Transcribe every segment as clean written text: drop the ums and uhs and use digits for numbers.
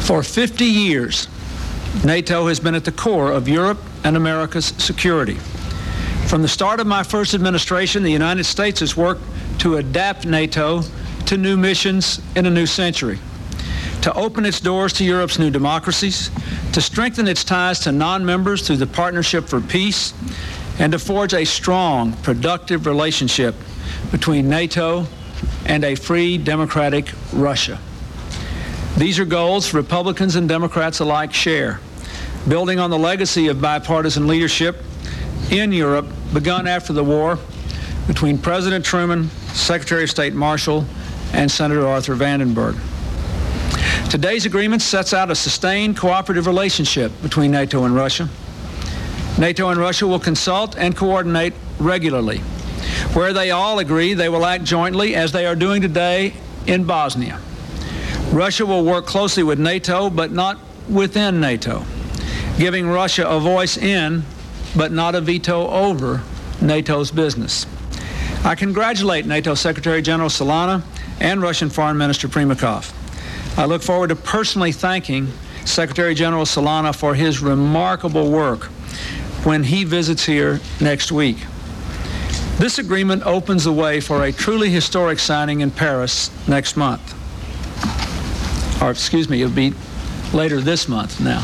For 50 years, NATO has been at the core of Europe and America's security. From the start of my first administration, the United States has worked to adapt NATO to new missions in a new century, to open its doors to Europe's new democracies, to strengthen its ties to non-members through the Partnership for Peace, and to forge a strong, productive relationship between NATO and a free, democratic Russia. These are goals Republicans and Democrats alike share, building on the legacy of bipartisan leadership in Europe begun after the war between President Truman, Secretary of State Marshall, and Senator Arthur Vandenberg. Today's agreement sets out a sustained cooperative relationship between NATO and Russia. NATO and Russia will consult and coordinate regularly. Where they all agree, they will act jointly, as they are doing today in Bosnia. Russia will work closely with NATO, but not within NATO, giving Russia a voice in, but not a veto over, NATO's business. I congratulate NATO Secretary General Solana and Russian Foreign Minister Primakov. I look forward to personally thanking Secretary General Solana for his remarkable work when he visits here next week. This agreement opens the way for a truly historic signing in Paris next month. Or, excuse me, it'll be later this month now.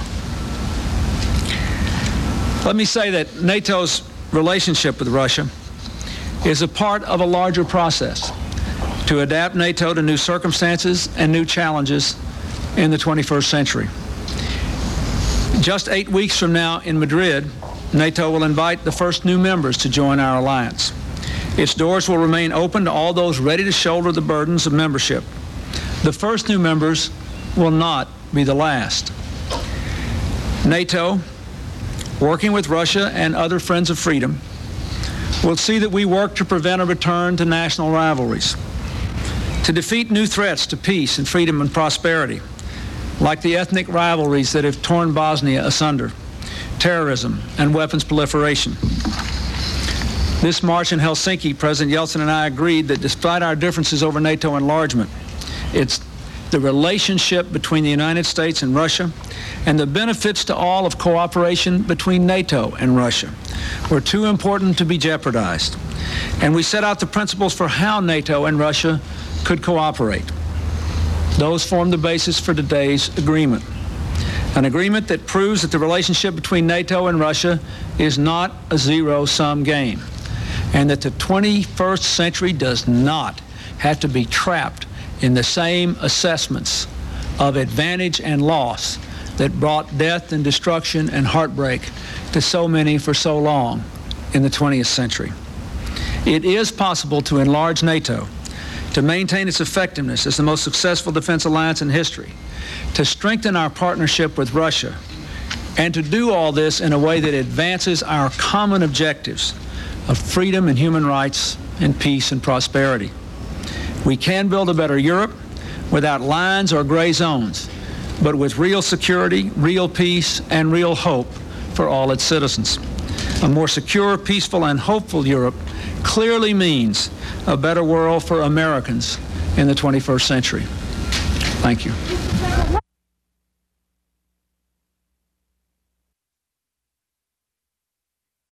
Let me say that NATO's relationship with Russia is a part of a larger process to adapt NATO to new circumstances and new challenges in the 21st century. Just 8 weeks from now in Madrid, NATO will invite the first new members to join our alliance. Its doors will remain open to all those ready to shoulder the burdens of membership. The first new members will not be the last. NATO, working with Russia and other friends of freedom, will see that we work to prevent a return to national rivalries, to defeat new threats to peace and freedom and prosperity, like the ethnic rivalries that have torn Bosnia asunder, terrorism, and weapons proliferation. This March in Helsinki, President Yeltsin and I agreed that despite our differences over NATO enlargement, it's the relationship between the United States and Russia and the benefits to all of cooperation between NATO and Russia were too important to be jeopardized. And we set out the principles for how NATO and Russia could cooperate. Those form the basis for today's agreement. An agreement that proves that the relationship between NATO and Russia is not a zero-sum game, and that the 21st century does not have to be trapped in the same assessments of advantage and loss that brought death and destruction and heartbreak to so many for so long in the 20th century. It is possible to enlarge NATO, to maintain its effectiveness as the most successful defense alliance in history, to strengthen our partnership with Russia, and to do all this in a way that advances our common objectives of freedom and human rights and peace and prosperity. We can build a better Europe without lines or gray zones, but with real security, real peace, and real hope for all its citizens. A more secure, peaceful, and hopeful Europe clearly means a better world for Americans in the 21st century. Thank you.